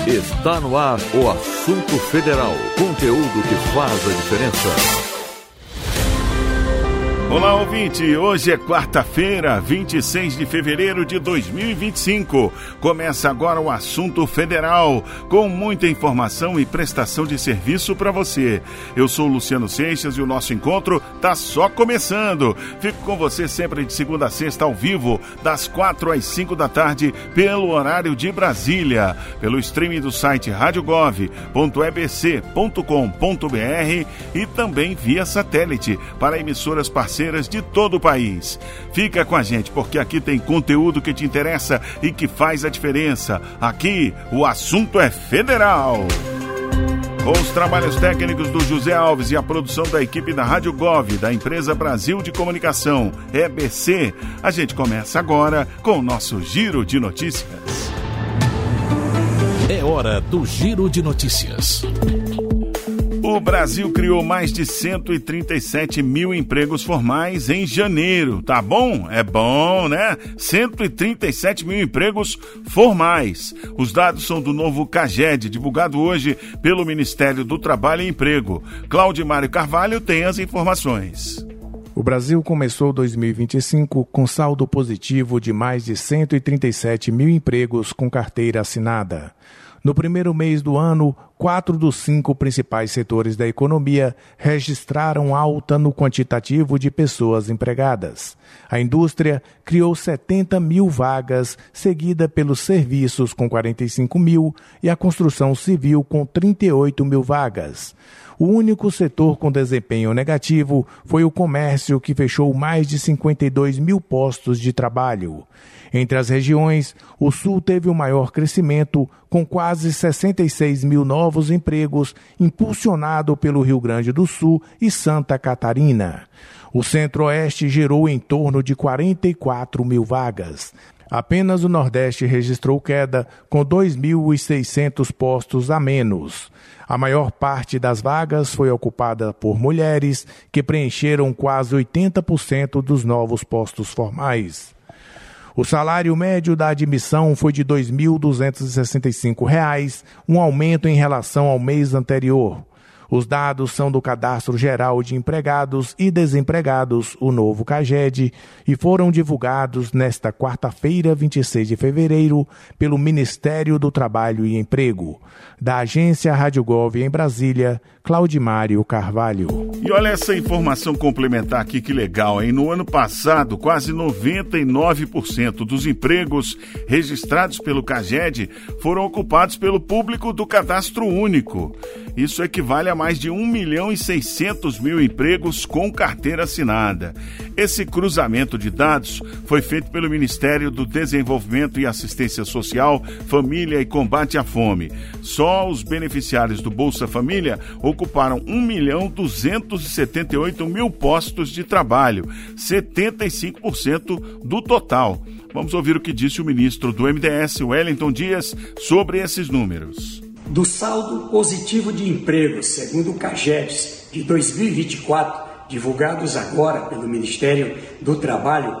Está no ar o Assunto Federal. Conteúdo que faz a diferença. Olá, ouvinte! Hoje é quarta-feira, 26 de fevereiro de 2025. Começa agora o Assunto Federal, com muita informação e prestação de serviço para você. Eu sou o Luciano Seixas e o nosso encontro tá só começando. Fico com você sempre de segunda a sexta ao vivo, das 4 às 5 da tarde, pelo horário de Brasília, pelo streaming do site radiogov.ebc.com.br e também via satélite para emissoras parceiras de todo o país. Fica com a gente, porque aqui tem conteúdo que te interessa e que faz a diferença. Aqui, o assunto é federal. Com os trabalhos técnicos do José Alves e a produção da equipe da Rádio Gov, da Empresa Brasil de Comunicação, EBC, a gente começa agora com o nosso Giro de Notícias. É hora do Giro de Notícias. O Brasil criou mais de 137 mil empregos formais em janeiro. Tá bom? É bom, né? 137 mil empregos formais. Os dados são do novo CAGED, divulgado hoje pelo Ministério do Trabalho e Emprego. Claudimário Carvalho tem as informações. O Brasil começou 2025 com saldo positivo de mais de 137 mil empregos com carteira assinada. No primeiro mês do ano, 4 dos 5 principais setores da economia registraram alta no quantitativo de pessoas empregadas. A indústria criou 70 mil vagas, seguida pelos serviços com 45 mil e a construção civil com 38 mil vagas. O único setor com desempenho negativo foi o comércio, que fechou mais de 52 mil postos de trabalho. Entre as regiões, o Sul teve o maior crescimento, com quase 66 mil novos empregos, impulsionado pelo Rio Grande do Sul e Santa Catarina. O Centro-Oeste gerou em torno de 44 mil vagas. Apenas o Nordeste registrou queda, com 2.600 postos a menos. A maior parte das vagas foi ocupada por mulheres, que preencheram quase 80% dos novos postos formais. O salário médio da admissão foi de R$ 2.265, um aumento em relação ao mês anterior. Os dados são do Cadastro Geral de Empregados e Desempregados, o novo CAGED, e foram divulgados nesta quarta-feira, 26 de fevereiro, pelo Ministério do Trabalho e Emprego. Da agência Rádio Gov em Brasília, Claudimário Carvalho. E olha essa informação complementar aqui, que legal, hein? No ano passado, quase 99% dos empregos registrados pelo CAGED foram ocupados pelo público do Cadastro Único. Isso equivale a mais de 1.600.000 empregos com carteira assinada. Esse cruzamento de dados foi feito pelo Ministério do Desenvolvimento e Assistência Social, Família e Combate à Fome. Só os beneficiários do Bolsa Família ocuparam 1.278.000 postos de trabalho, 75% do total. Vamos ouvir o que disse o ministro do MDS, Wellington Dias, sobre esses números. Do saldo positivo de empregos, segundo o CAGED, de 2024, divulgados agora pelo Ministério do Trabalho,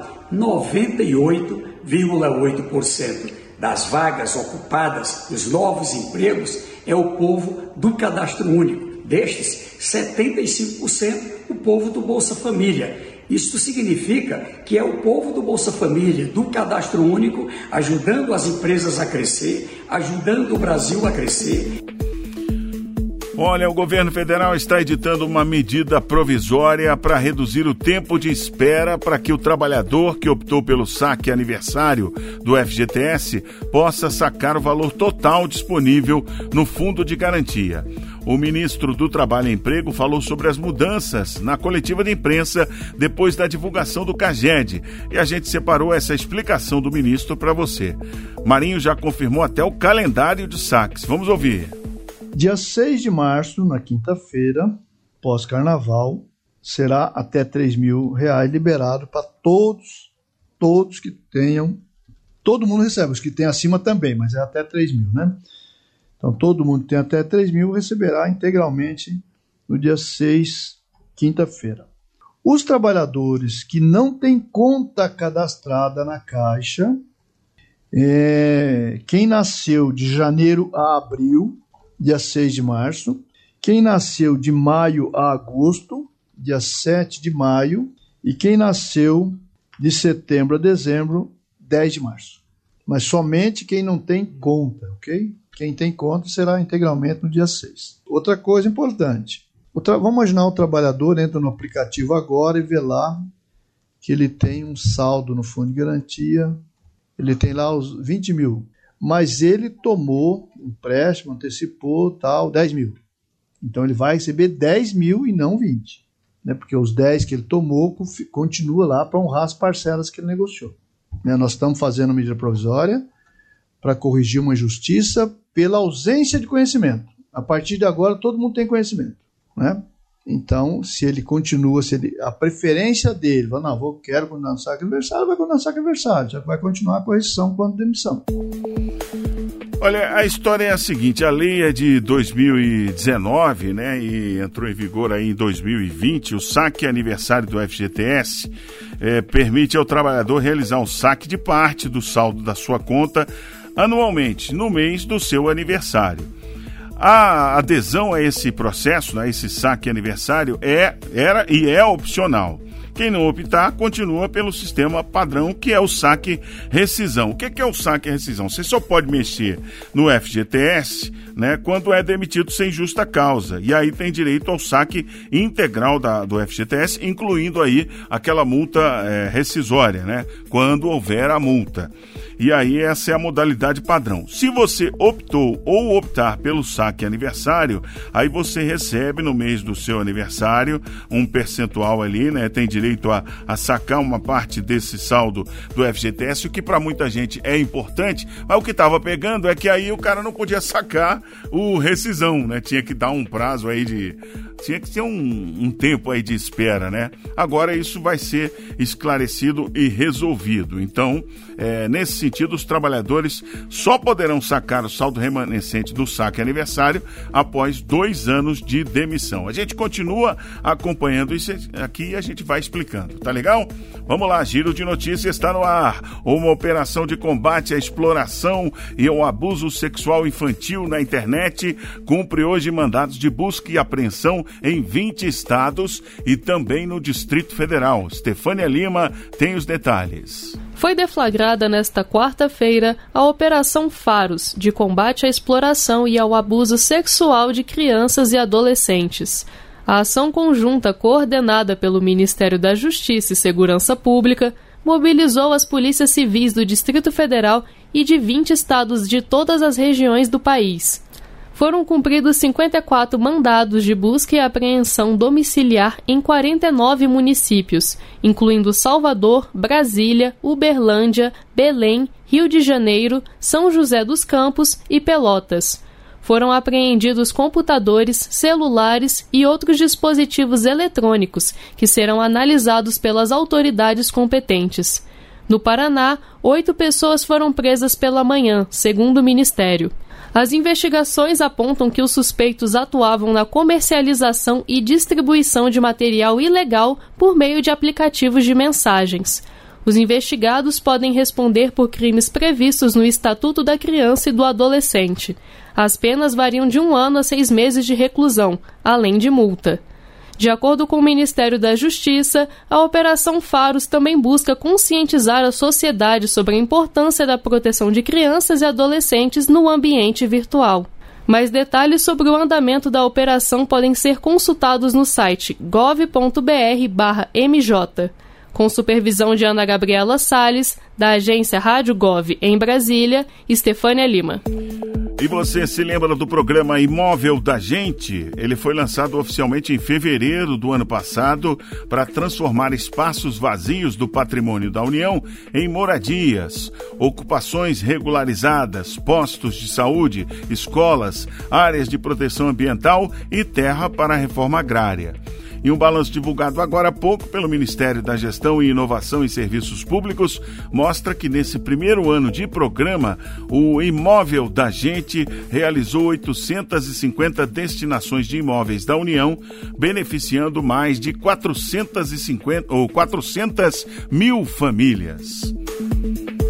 98,8% das vagas ocupadas nos novos empregos é o povo do Cadastro Único. Destes, 75% o povo do Bolsa Família. Isto significa que é o povo do Bolsa Família, do Cadastro Único, ajudando as empresas a crescer, ajudando o Brasil a crescer. Olha, o governo federal está editando uma medida provisória para reduzir o tempo de espera para que o trabalhador que optou pelo saque aniversário do FGTS possa sacar o valor total disponível no Fundo de Garantia. O ministro do Trabalho e Emprego falou sobre as mudanças na coletiva de imprensa depois da divulgação do CAGED, e a gente separou essa explicação do ministro para você. Marinho já confirmou até o calendário de saques. Vamos ouvir. Dia 6 de março, na quinta-feira, pós-carnaval, será até R$ 3.000 liberado para todos que tenham. Todo mundo recebe, os que têm acima também, mas é até 3.000, né? Então, todo mundo que tem até 3.000 receberá integralmente no dia 6, quinta-feira. Os trabalhadores que não têm conta cadastrada na Caixa Quem nasceu de janeiro a abril, dia 6 de março. Quem nasceu de maio a agosto, dia 7 de maio. E quem nasceu de setembro a dezembro, 10 de março. Mas somente quem não tem conta, ok? Quem tem conta será integralmente no dia 6. Outra coisa importante. Vamos imaginar o trabalhador entra no aplicativo agora e vê lá que ele tem um saldo no fundo de garantia, ele tem lá os 20 mil, mas ele tomou empréstimo, antecipou, 10 mil. Então ele vai receber 10 mil e não 20, né? Porque os 10 que ele tomou continua lá para honrar as parcelas que ele negociou. Nós estamos fazendo medida provisória para corrigir uma injustiça pela ausência de conhecimento. A partir de agora todo mundo tem conhecimento, né? Então, se ele continua, a preferência dele, fala, quero condenar no saque aniversário, vai condenar no saque aniversário, já vai continuar a correção quando demissão. Olha, a história é a seguinte, a lei é de 2019, né, e entrou em vigor aí em 2020, o saque aniversário do FGTS permite ao trabalhador realizar um saque de parte do saldo da sua conta anualmente, no mês do seu aniversário. A adesão a esse processo, a esse saque aniversário, era e é opcional. Quem não optar, continua pelo sistema padrão, que é o saque rescisão. O que é o saque rescisão? Você só pode mexer no FGTS, né, quando é demitido sem justa causa. E aí tem direito ao saque integral do FGTS, incluindo aí aquela multa rescisória, né, quando houver a multa. E aí essa é a modalidade padrão. Se você optou ou optar pelo saque aniversário, aí você recebe no mês do seu aniversário um percentual ali, né? Tem direito a sacar uma parte desse saldo do FGTS, o que para muita gente é importante, mas o que estava pegando é que aí o cara não podia sacar o rescisão, né? Tinha que dar um prazo aí tinha que ter um tempo aí de espera, né? Agora isso vai ser esclarecido e resolvido. Então, nesse sentido, os trabalhadores só poderão sacar o saldo remanescente do saque aniversário após 2 anos de demissão. A gente continua acompanhando isso aqui e a gente vai explicando, tá legal? Vamos lá, Giro de Notícias está no ar. Uma operação de combate à exploração e ao abuso sexual infantil na internet cumpre hoje mandados de busca e apreensão em 20 estados e também no Distrito Federal. Stefânia Lima tem os detalhes. Foi deflagrada nesta quarta-feira a Operação Faros, de combate à exploração e ao abuso sexual de crianças e adolescentes. A ação conjunta coordenada pelo Ministério da Justiça e Segurança Pública mobilizou as polícias civis do Distrito Federal e de 20 estados de todas as regiões do país. Foram cumpridos 54 mandados de busca e apreensão domiciliar em 49 municípios, incluindo Salvador, Brasília, Uberlândia, Belém, Rio de Janeiro, São José dos Campos e Pelotas. Foram apreendidos computadores, celulares e outros dispositivos eletrônicos que serão analisados pelas autoridades competentes. No Paraná, 8 pessoas foram presas pela manhã, segundo o Ministério. As investigações apontam que os suspeitos atuavam na comercialização e distribuição de material ilegal por meio de aplicativos de mensagens. Os investigados podem responder por crimes previstos no Estatuto da Criança e do Adolescente. As penas variam de 1 ano a 6 meses de reclusão, além de multa. De acordo com o Ministério da Justiça, a Operação Faros também busca conscientizar a sociedade sobre a importância da proteção de crianças e adolescentes no ambiente virtual. Mais detalhes sobre o andamento da operação podem ser consultados no site gov.br/mj. Com supervisão de Ana Gabriela Salles, da agência Rádio Gov em Brasília, Stefânia Lima. E você se lembra do programa Imóvel da Gente? Ele foi lançado oficialmente em fevereiro do ano passado para transformar espaços vazios do patrimônio da União em moradias, ocupações regularizadas, postos de saúde, escolas, áreas de proteção ambiental e terra para a reforma agrária. Em um balanço divulgado agora há pouco pelo Ministério da Gestão e Inovação em Serviços Públicos, mostra que nesse primeiro ano de programa, o Imóvel da Gente realizou 850 destinações de imóveis da União, beneficiando mais de 400 mil famílias.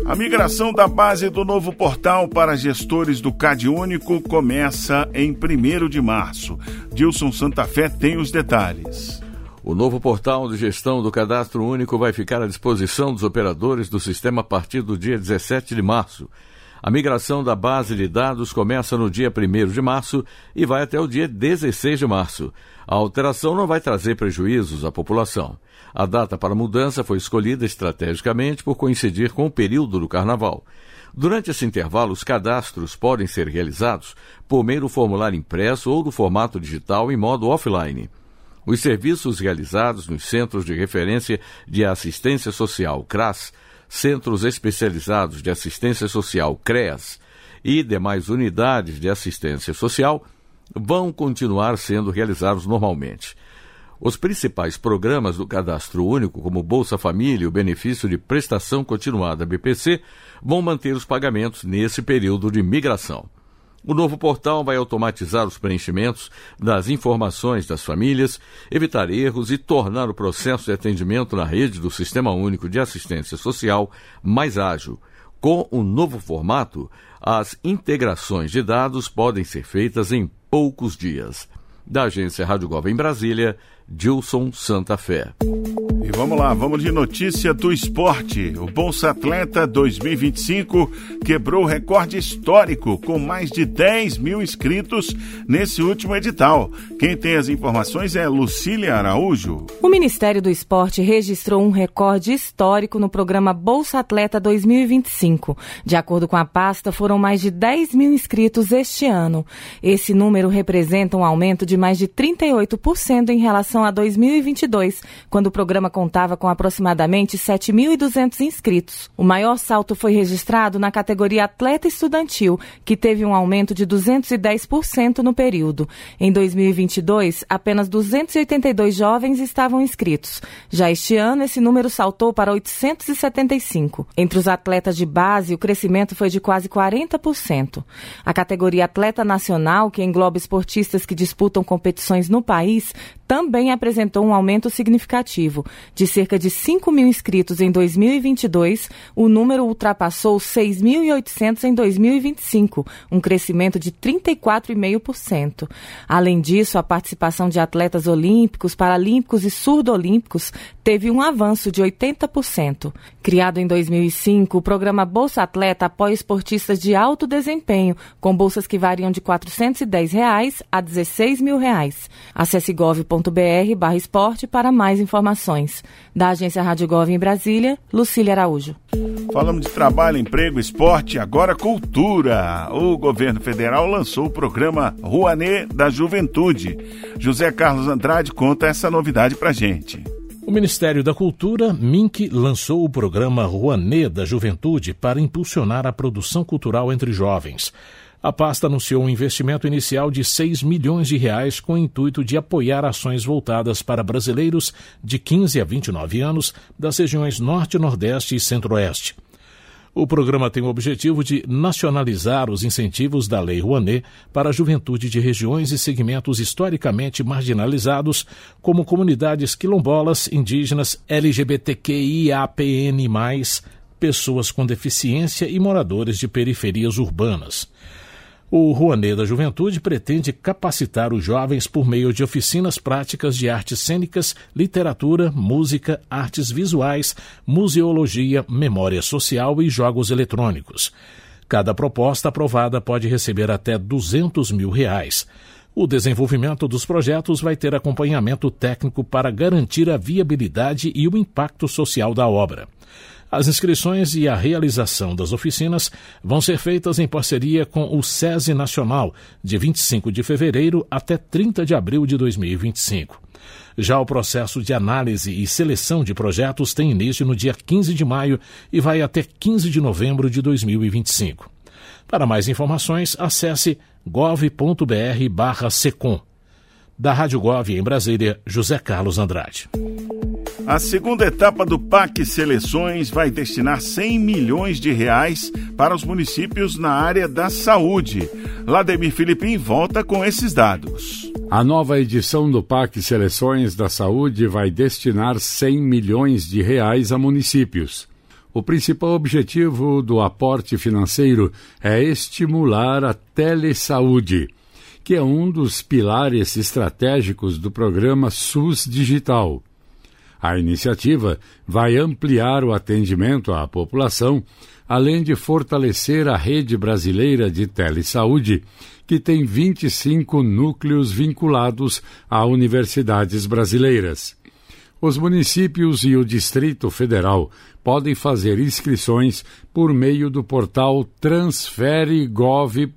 A migração da base do novo portal para gestores do CadÚnico começa em 1º de março. Dilson Santa Fé tem os detalhes. O novo portal de gestão do Cadastro Único vai ficar à disposição dos operadores do sistema a partir do dia 17 de março. A migração da base de dados começa no dia 1º de março e vai até o dia 16 de março. A alteração não vai trazer prejuízos à população. A data para a mudança foi escolhida estrategicamente por coincidir com o período do Carnaval. Durante esse intervalo, os cadastros podem ser realizados por meio do formulário impresso ou do formato digital em modo offline. Os serviços realizados nos Centros de Referência de Assistência Social, CRAS, Centros Especializados de Assistência Social, CREAS, e demais unidades de assistência social vão continuar sendo realizados normalmente. Os principais programas do Cadastro Único, como Bolsa Família e o Benefício de Prestação Continuada BPC, vão manter os pagamentos nesse período de migração. O novo portal vai automatizar os preenchimentos das informações das famílias, evitar erros e tornar o processo de atendimento na rede do Sistema Único de Assistência Social mais ágil. Com o novo formato, as integrações de dados podem ser feitas em poucos dias. Da agência Rádio Gov em Brasília, Dilson Santa Fé. E vamos lá, vamos de notícia do esporte. O Bolsa Atleta 2025 quebrou o recorde histórico com mais de 10 mil inscritos nesse último edital. Quem tem as informações é Lucília Araújo. O Ministério do Esporte registrou um recorde histórico no programa Bolsa Atleta 2025. De acordo com a pasta, foram mais de 10 mil inscritos este ano. Esse número representa um aumento de mais de 38% em relação a 2022, quando o programa contava com aproximadamente 7.200 inscritos. O maior salto foi registrado na categoria Atleta Estudantil, que teve um aumento de 210% no período. Em 2022, apenas 282 jovens estavam inscritos. Já este ano, esse número saltou para 875. Entre os atletas de base, o crescimento foi de quase 40%. A categoria Atleta Nacional, que engloba esportistas que disputam competições no país, também apresentou um aumento significativo. De cerca de 5 mil inscritos em 2022, o número ultrapassou 6.800 em 2025, um crescimento de 34,5%. Além disso, a participação de atletas olímpicos, paralímpicos e surdo-olímpicos teve um avanço de 80%. Criado em 2005, o programa Bolsa Atleta apoia esportistas de alto desempenho, com bolsas que variam de R$ 410 a R$ 16 mil. Acesse gov.br/esporte para mais informações. Da agência Rádio Gov em Brasília, Lucília Araújo. Falamos de trabalho, emprego, esporte, agora cultura. O governo federal lançou o programa Rouanet da Juventude. José Carlos Andrade conta essa novidade pra gente. O Ministério da Cultura, MINC, lançou o programa Rouanet da Juventude para impulsionar a produção cultural entre jovens. A pasta anunciou um investimento inicial de R$ 6 milhões com o intuito de apoiar ações voltadas para brasileiros de 15 a 29 anos das regiões Norte, Nordeste e Centro-Oeste. O programa tem o objetivo de nacionalizar os incentivos da Lei Rouanet para a juventude de regiões e segmentos historicamente marginalizados, como comunidades quilombolas, indígenas, LGBTQIAPN+, pessoas com deficiência e moradores de periferias urbanas. O Rouanet da Juventude pretende capacitar os jovens por meio de oficinas práticas de artes cênicas, literatura, música, artes visuais, museologia, memória social e jogos eletrônicos. Cada proposta aprovada pode receber até R$ 200 mil. O desenvolvimento dos projetos vai ter acompanhamento técnico para garantir a viabilidade e o impacto social da obra. As inscrições e a realização das oficinas vão ser feitas em parceria com o SESI Nacional, de 25 de fevereiro até 30 de abril de 2025. Já o processo de análise e seleção de projetos tem início no dia 15 de maio e vai até 15 de novembro de 2025. Para mais informações, acesse gov.br/secom. Da Rádio Gov em Brasília, José Carlos Andrade. A segunda etapa do PAC Seleções vai destinar R$ 100 milhões para os municípios na área da saúde. Lademir Filipim volta com esses dados. A nova edição do PAC Seleções da Saúde vai destinar R$ 100 milhões a municípios. O principal objetivo do aporte financeiro é estimular a telesaúde, que é um dos pilares estratégicos do programa SUS Digital. A iniciativa vai ampliar o atendimento à população, além de fortalecer a rede brasileira de telesaúde, que tem 25 núcleos vinculados a universidades brasileiras. Os municípios e o Distrito Federal podem fazer inscrições por meio do portal transfere.gov.br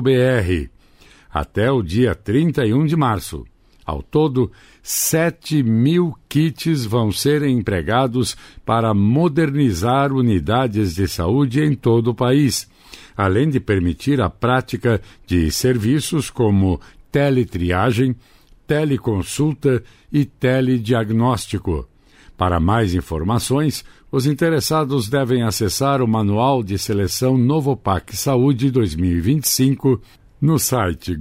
até o dia 31 de março. Ao todo, 7.000 kits vão ser empregados para modernizar unidades de saúde em todo o país, além de permitir a prática de serviços como teletriagem, teleconsulta e telediagnóstico. Para mais informações, os interessados devem acessar o Manual de Seleção Novopac Saúde 2025 no site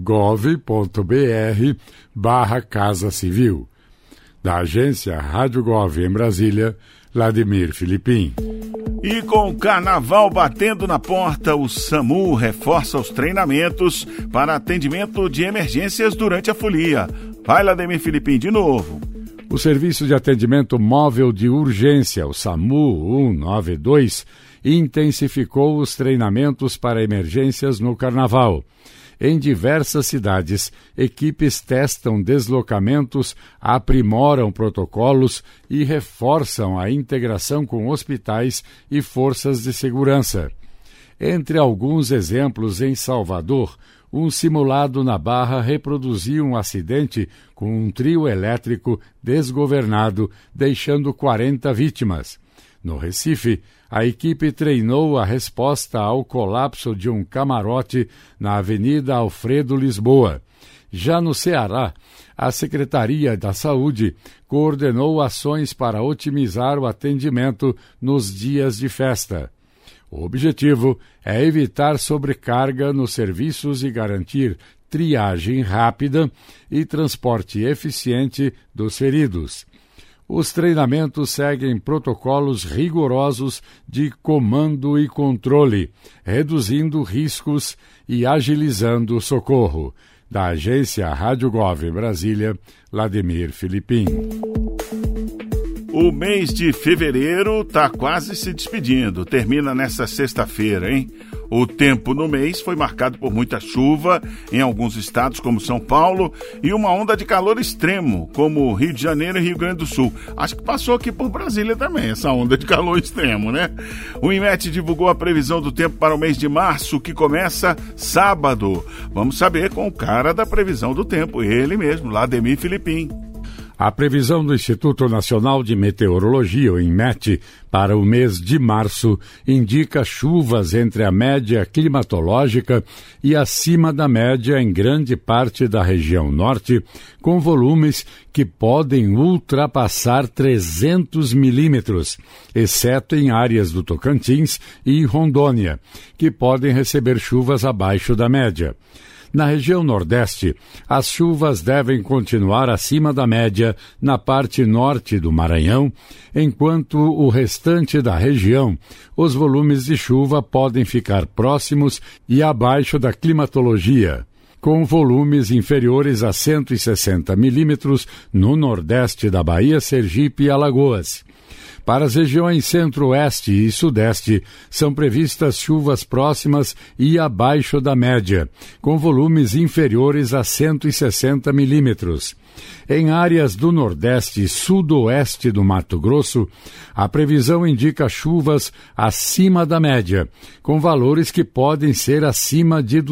gov.br/Casa Civil. Da agência Rádio Gov em Brasília, Vladimir Filipim. E com o carnaval batendo na porta, o SAMU reforça os treinamentos para atendimento de emergências durante a folia. Vai, Vladimir Filipim, de novo. O Serviço de Atendimento Móvel de Urgência, o SAMU 192, intensificou os treinamentos para emergências no Carnaval. Em diversas cidades, equipes testam deslocamentos, aprimoram protocolos e reforçam a integração com hospitais e forças de segurança. Entre alguns exemplos, em Salvador, um simulado na Barra reproduziu um acidente com um trio elétrico desgovernado, deixando 40 vítimas. No Recife, a equipe treinou a resposta ao colapso de um camarote na Avenida Alfredo Lisboa. Já no Ceará, a Secretaria da Saúde coordenou ações para otimizar o atendimento nos dias de festa. O objetivo é evitar sobrecarga nos serviços e garantir triagem rápida e transporte eficiente dos feridos. Os treinamentos seguem protocolos rigorosos de comando e controle, reduzindo riscos e agilizando o socorro. Da agência Rádio Gov em Brasília, Vladimir Filipim. O mês de fevereiro está quase se despedindo. Termina nesta sexta-feira, hein? O tempo no mês foi marcado por muita chuva em alguns estados, como São Paulo, e uma onda de calor extremo, como Rio de Janeiro e Rio Grande do Sul. Acho que passou aqui por Brasília também, essa onda de calor extremo, né? O INMET divulgou a previsão do tempo para o mês de março, que começa sábado. Vamos saber com o cara da previsão do tempo, ele mesmo, Vladimir Filipim. A previsão do Instituto Nacional de Meteorologia, o INMET, para o mês de março indica chuvas entre a média climatológica e acima da média em grande parte da região norte, com volumes que podem ultrapassar 300 milímetros, exceto em áreas do Tocantins e em Rondônia, que podem receber chuvas abaixo da média. Na região Nordeste, as chuvas devem continuar acima da média na parte norte do Maranhão, enquanto o restante da região, os volumes de chuva podem ficar próximos e abaixo da climatologia, com volumes inferiores a 160 milímetros no Nordeste da Bahia, Sergipe e Alagoas. Para as regiões centro-oeste e sudeste, são previstas chuvas próximas e abaixo da média, com volumes inferiores a 160 milímetros. Em áreas do nordeste e sudoeste do Mato Grosso, a previsão indica chuvas acima da média, com valores que podem ser acima de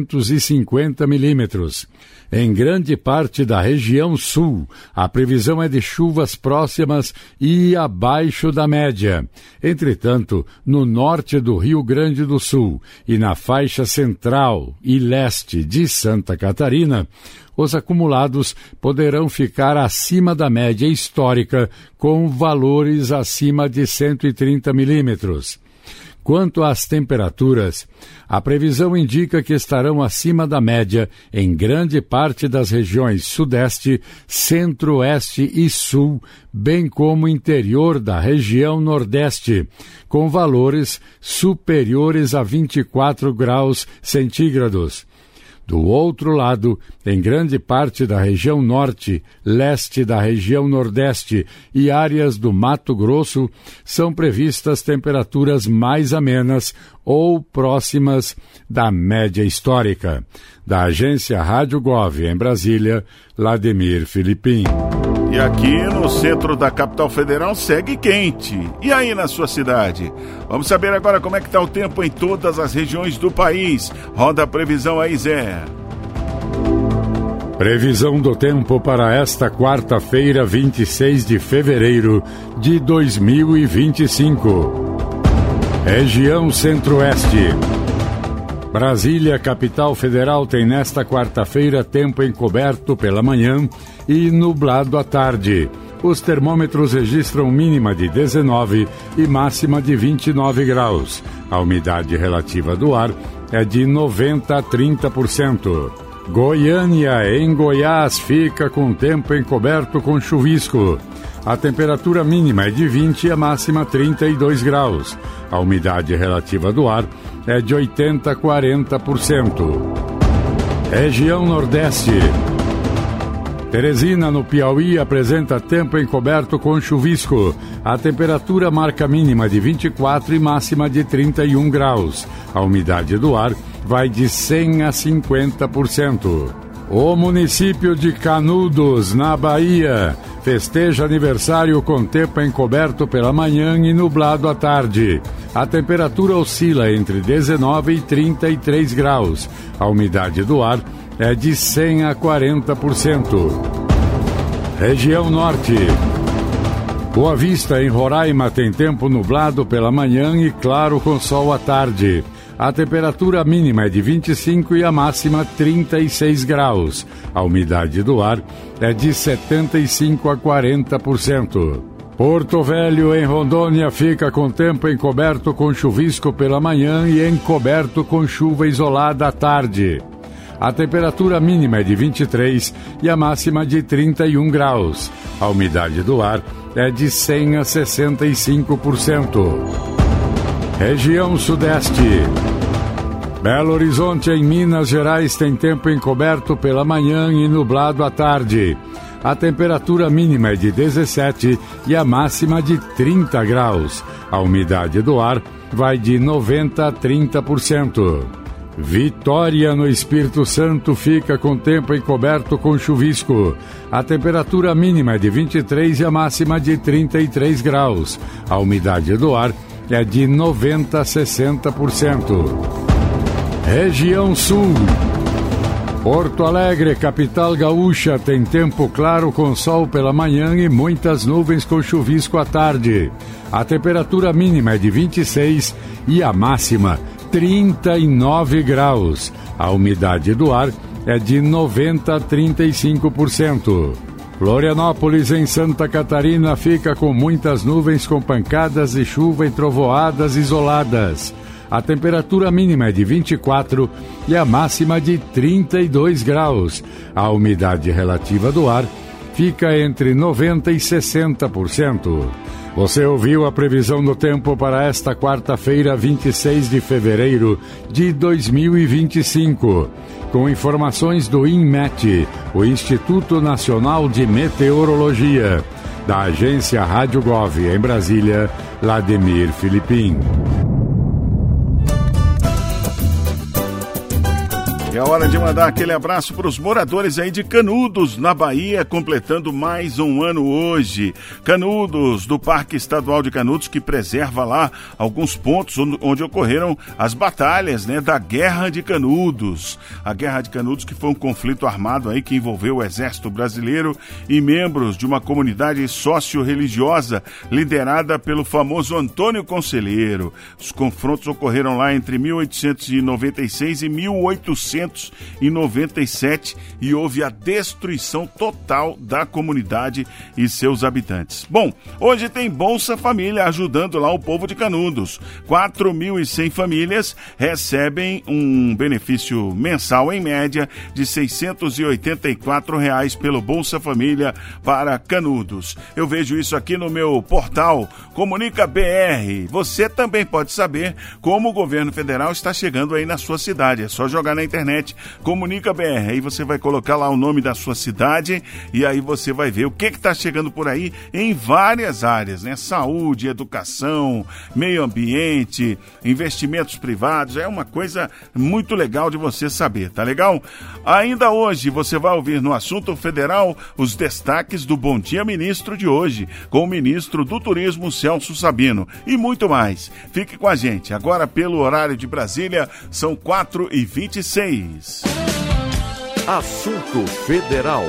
250 milímetros. Em grande parte da região sul, a previsão é de chuvas próximas e abaixo da média. Entretanto, no norte do Rio Grande do Sul e na faixa central e leste de Santa Catarina, os acumulados poderão ficar acima da média histórica, com valores acima de 130 milímetros. Quanto às temperaturas, a previsão indica que estarão acima da média em grande parte das regiões Sudeste, Centro-Oeste e Sul, bem como interior da região Nordeste, com valores superiores a 24 graus centígrados. Do outro lado, em grande parte da região norte, leste da região nordeste e áreas do Mato Grosso, são previstas temperaturas mais amenas ou próximas da média histórica. Da agência Rádio Gov, em Brasília, Lademir Filipim. E aqui no centro da capital federal segue quente. E aí na sua cidade? Vamos saber agora como é que está o tempo em todas as regiões do país. Roda a previsão aí, Zé. Previsão do tempo para esta quarta-feira, 26 de fevereiro de 2025. Região Centro-Oeste. Brasília, capital federal, tem nesta quarta-feira tempo encoberto pela manhã e nublado à tarde. Os termômetros registram mínima de 19 e máxima de 29 graus. A umidade relativa do ar é de 90 a 30%. Goiânia, em Goiás, fica com tempo encoberto com chuvisco. A temperatura mínima é de 20 e a máxima 32 graus. A umidade relativa do ar é de 80 a 40%. Região Nordeste. Teresina, no Piauí, apresenta tempo encoberto com chuvisco. A temperatura marca mínima de 24 e máxima de 31 graus. A umidade do ar vai de 100 a 50%. O município de Canudos, na Bahia, festeja aniversário com tempo encoberto pela manhã e nublado à tarde. A temperatura oscila entre 19 e 33 graus. A umidade do ar é de 100 a 40%. Região Norte. Boa Vista, em Roraima, tem tempo nublado pela manhã e claro com sol à tarde. A temperatura mínima é de 25 e a máxima 36 graus. A umidade do ar é de 75 a 40%. Porto Velho, em Rondônia, fica com tempo encoberto com chuvisco pela manhã e encoberto com chuva isolada à tarde. A temperatura mínima é de 23 e a máxima de 31 graus. A umidade do ar é de 100 a 65%. Região Sudeste. Belo Horizonte, em Minas Gerais, tem tempo encoberto pela manhã e nublado à tarde. A temperatura mínima é de 17 e a máxima de 30 graus. A umidade do ar vai de 90 a 30%. Vitória, no Espírito Santo, fica com tempo encoberto com chuvisco. A temperatura mínima é de 23 e a máxima de 33 graus. A umidade do ar é de 90 a 60%. Região Sul. Porto Alegre, capital gaúcha, tem tempo claro com sol pela manhã e muitas nuvens com chuvisco à tarde. A temperatura mínima é de 26 e a máxima 39 graus. A umidade do ar é de 90 a 35%. Florianópolis, em Santa Catarina, fica com muitas nuvens com pancadas de chuva e trovoadas isoladas. A temperatura mínima é de 24 e a máxima de 32 graus. A umidade relativa do ar fica entre 90 e 60%. Você ouviu a previsão do tempo para esta quarta-feira, 26 de fevereiro de 2025. Com informações do INMET, o Instituto Nacional de Meteorologia. Da agência Rádio Gov, em Brasília, Lademir Filipim. É hora de mandar aquele abraço para os moradores aí de Canudos, na Bahia, completando mais um ano hoje. Canudos, do Parque Estadual de Canudos, que preserva lá alguns pontos onde ocorreram as batalhas, né, da Guerra de Canudos. A Guerra de Canudos, que foi um conflito armado aí que envolveu o Exército Brasileiro e membros de uma comunidade socio-religiosa liderada pelo famoso Antônio Conselheiro. Os confrontos ocorreram lá entre 1896 e 1898. 1997 e houve a destruição total da comunidade e seus habitantes. Bom, hoje tem Bolsa Família ajudando lá o povo de Canudos. 4.100 famílias recebem um benefício mensal, em média, de R$ 684 pelo Bolsa Família para Canudos. Eu vejo isso aqui no meu portal Comunica BR. Você também pode saber como o governo federal está chegando aí na sua cidade. É só jogar na internet Comunica BR. Aí você vai colocar lá o nome da sua cidade e aí você vai ver o que está chegando por aí em várias áreas, né? Saúde, educação, meio ambiente, investimentos privados. É uma coisa muito legal de você saber, tá legal? Ainda hoje você vai ouvir no Assunto Federal os destaques do Bom Dia Ministro de hoje, com o ministro do Turismo, Celso Sabino, e muito mais. Fique com a gente. Agora, pelo horário de Brasília, são 4h26. Assunto Federal.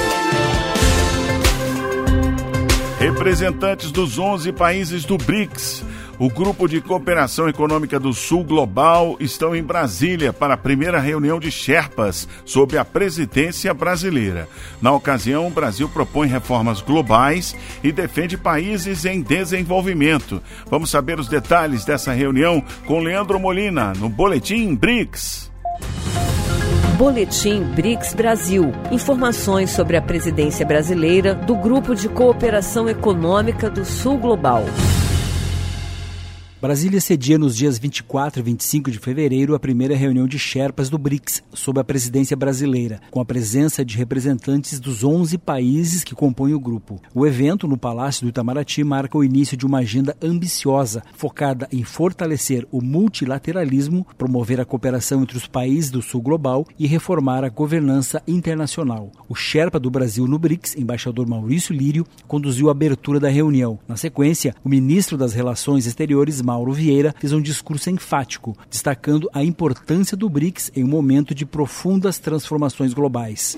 Representantes dos 11 países do BRICS, o Grupo de Cooperação Econômica do Sul Global, estão em Brasília para a primeira reunião de Sherpas sob a presidência brasileira. Na ocasião, o Brasil propõe reformas globais e defende países em desenvolvimento. Vamos saber os detalhes dessa reunião com Leandro Molina, no Boletim BRICS. Boletim BRICS Brasil. Informações sobre a presidência brasileira do Grupo de Cooperação Econômica do Sul Global. Brasília cedia nos dias 24 e 25 de fevereiro a primeira reunião de Sherpas do BRICS, sob a presidência brasileira, com a presença de representantes dos 11 países que compõem o grupo. O evento, no Palácio do Itamaraty, marca o início de uma agenda ambiciosa, focada em fortalecer o multilateralismo, promover a cooperação entre os países do Sul Global e reformar a governança internacional. O Sherpa do Brasil no BRICS, embaixador Maurício Lírio, conduziu a abertura da reunião. Na sequência, o ministro das Relações Exteriores, Mauro Vieira, fez um discurso enfático, destacando a importância do BRICS em um momento de profundas transformações globais.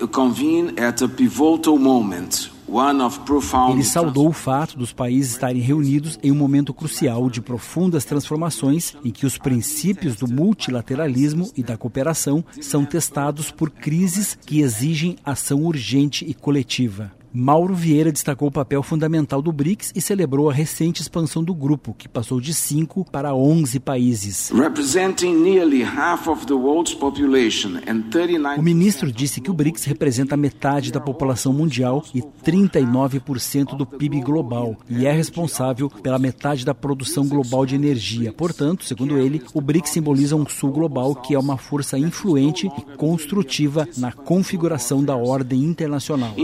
Ele saudou o fato dos países estarem reunidos em um momento crucial de profundas transformações em que os princípios do multilateralismo e da cooperação são testados por crises que exigem ação urgente e coletiva. Mauro Vieira destacou o papel fundamental do BRICS e celebrou a recente expansão do grupo, que passou de 5 para 11 países. O ministro disse que o BRICS representa metade da população mundial e 39% do PIB global e é responsável pela metade da produção global de energia. Portanto, segundo ele, o BRICS simboliza um sul global que é uma força influente e construtiva na configuração da ordem internacional.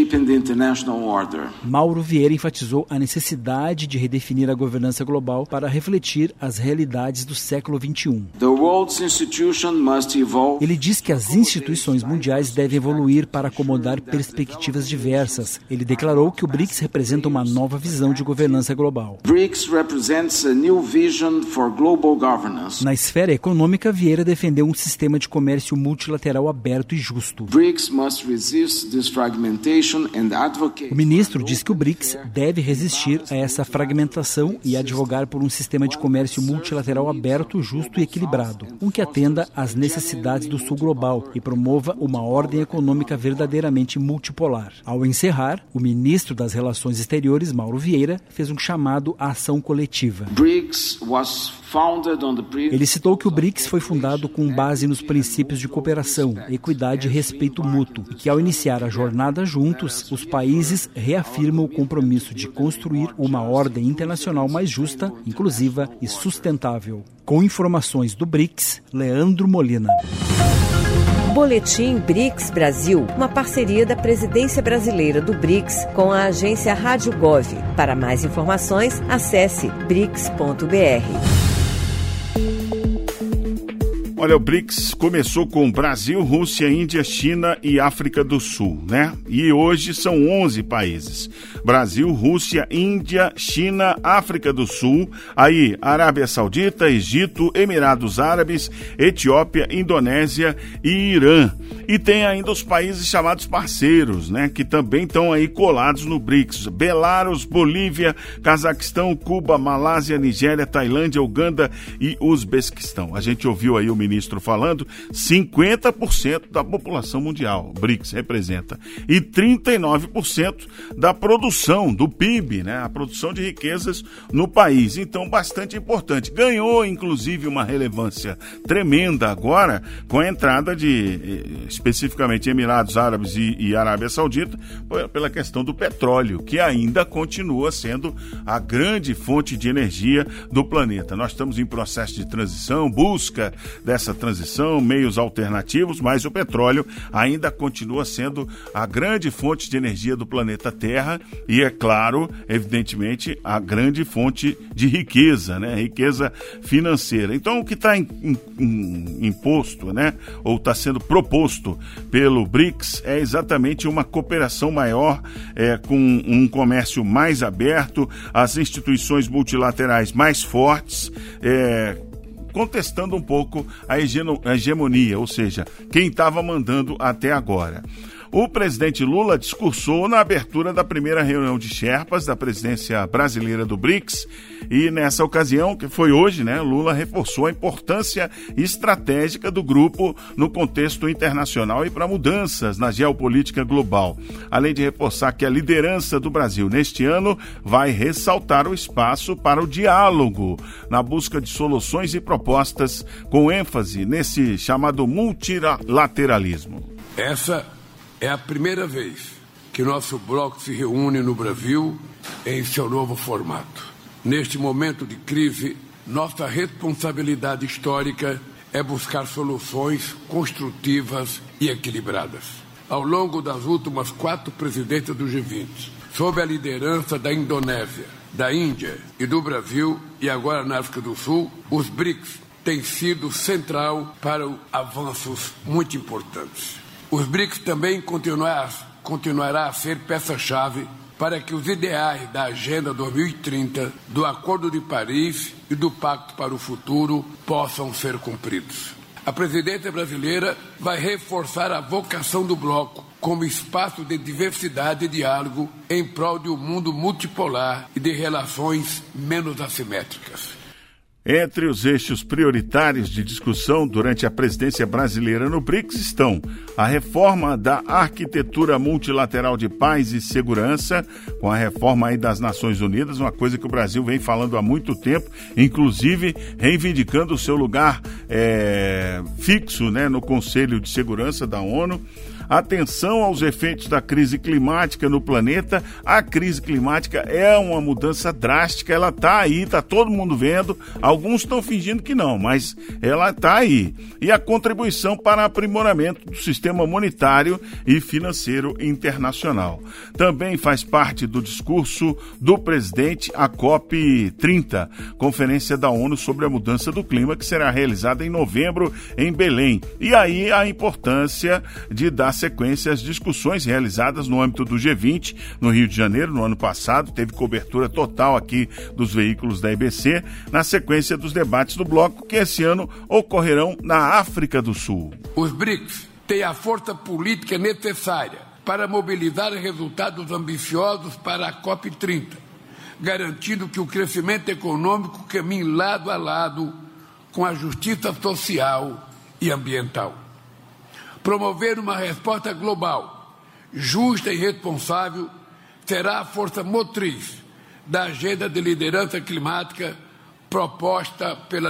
Mauro Vieira enfatizou a necessidade de redefinir a governança global para refletir as realidades do século XXI. Ele diz que as instituições mundiais devem evoluir para acomodar perspectivas diversas. Ele declarou que o BRICS representa uma nova visão de governança global. Na esfera econômica, Vieira defendeu um sistema de comércio multilateral aberto e justo. O ministro diz que o BRICS deve resistir a essa fragmentação e advogar por um sistema de comércio multilateral aberto, justo e equilibrado, um que atenda às necessidades do Sul Global e promova uma ordem econômica verdadeiramente multipolar. Ao encerrar, o ministro das Relações Exteriores, Mauro Vieira, fez um chamado à ação coletiva. Ele citou que o BRICS foi fundado com base nos princípios de cooperação, equidade e respeito mútuo, e que ao iniciar a jornada juntos, os países reafirmam o compromisso de construir uma ordem internacional mais justa, inclusiva e sustentável. Com informações do BRICS, Leandro Molina. Boletim BRICS Brasil, uma parceria da presidência brasileira do BRICS com a agência Rádio Gov. Para mais informações, acesse brics.br. Olha, o BRICS começou com Brasil, Rússia, Índia, China e África do Sul, né? E hoje são 11 países. Brasil, Rússia, Índia, China, África do Sul, aí Arábia Saudita, Egito, Emirados Árabes, Etiópia, Indonésia e Irã. E tem ainda os países chamados parceiros, né? Que também estão aí colados no BRICS. Belarus, Bolívia, Cazaquistão, Cuba, Malásia, Nigéria, Tailândia, Uganda e Uzbequistão. A gente ouviu aí o ministro ministro falando, 50% da população mundial, o BRICS representa, e 39% da produção, do PIB, né, a produção de riquezas no país. Então, bastante importante. Ganhou, inclusive, uma relevância tremenda agora com a entrada de, especificamente, Emirados Árabes e Arábia Saudita, pela questão do petróleo, que ainda continua sendo a grande fonte de energia do planeta. Nós estamos em processo de transição, busca dessa transição, meios alternativos, mas o petróleo ainda continua sendo a grande fonte de energia do planeta Terra e, é claro, evidentemente, a grande fonte de riqueza, né? Riqueza financeira. Então, o que está imposto, né? Ou está sendo proposto pelo BRICS é exatamente uma cooperação maior, com um comércio mais aberto, as instituições multilaterais mais fortes, contestando um pouco a hegemonia, ou seja, quem estava mandando até agora. O presidente Lula discursou na abertura da primeira reunião de Sherpas da presidência brasileira do BRICS e nessa ocasião, que foi hoje, né, Lula reforçou a importância estratégica do grupo no contexto internacional e para mudanças na geopolítica global, além de reforçar que a liderança do Brasil neste ano vai ressaltar o espaço para o diálogo na busca de soluções e propostas com ênfase nesse chamado multilateralismo. Essa é a primeira vez que nosso bloco se reúne no Brasil em seu novo formato. Neste momento de crise, nossa responsabilidade histórica é buscar soluções construtivas e equilibradas. Ao longo das últimas 4 presidências do G20, sob a liderança da Indonésia, da Índia e do Brasil, e agora na África do Sul, os BRICS têm sido central para avanços muito importantes. Os BRICS também continuará a ser peça-chave para que os ideais da Agenda 2030, do Acordo de Paris e do Pacto para o Futuro possam ser cumpridos. A presidência brasileira vai reforçar a vocação do bloco como espaço de diversidade e diálogo em prol de um mundo multipolar e de relações menos assimétricas. Entre os eixos prioritários de discussão durante a presidência brasileira no BRICS estão a reforma da arquitetura multilateral de paz e segurança, com a reforma aí das Nações Unidas, uma coisa que o Brasil vem falando há muito tempo, inclusive reivindicando o seu lugar fixo, né, no Conselho de Segurança da ONU. Atenção aos efeitos da crise climática no planeta. A crise climática é uma mudança drástica, ela está aí, está todo mundo vendo. Alguns estão fingindo que não, mas ela está aí. E a contribuição para o aprimoramento do sistema monetário e financeiro internacional. Também faz parte do discurso do presidente a COP30, Conferência da ONU sobre a Mudança do Clima, que será realizada em novembro em Belém. E aí a importância de dar sequência às discussões realizadas no âmbito do G20 no Rio de Janeiro no ano passado, teve cobertura total aqui dos veículos da EBC, na sequência dos debates do bloco que esse ano ocorrerão na África do Sul. Os BRICS têm a força política necessária para mobilizar resultados ambiciosos para a COP30, garantindo que o crescimento econômico caminhe lado a lado com a justiça social e ambiental. Promover uma resposta global, justa e responsável, será a força motriz da agenda de liderança climática proposta pela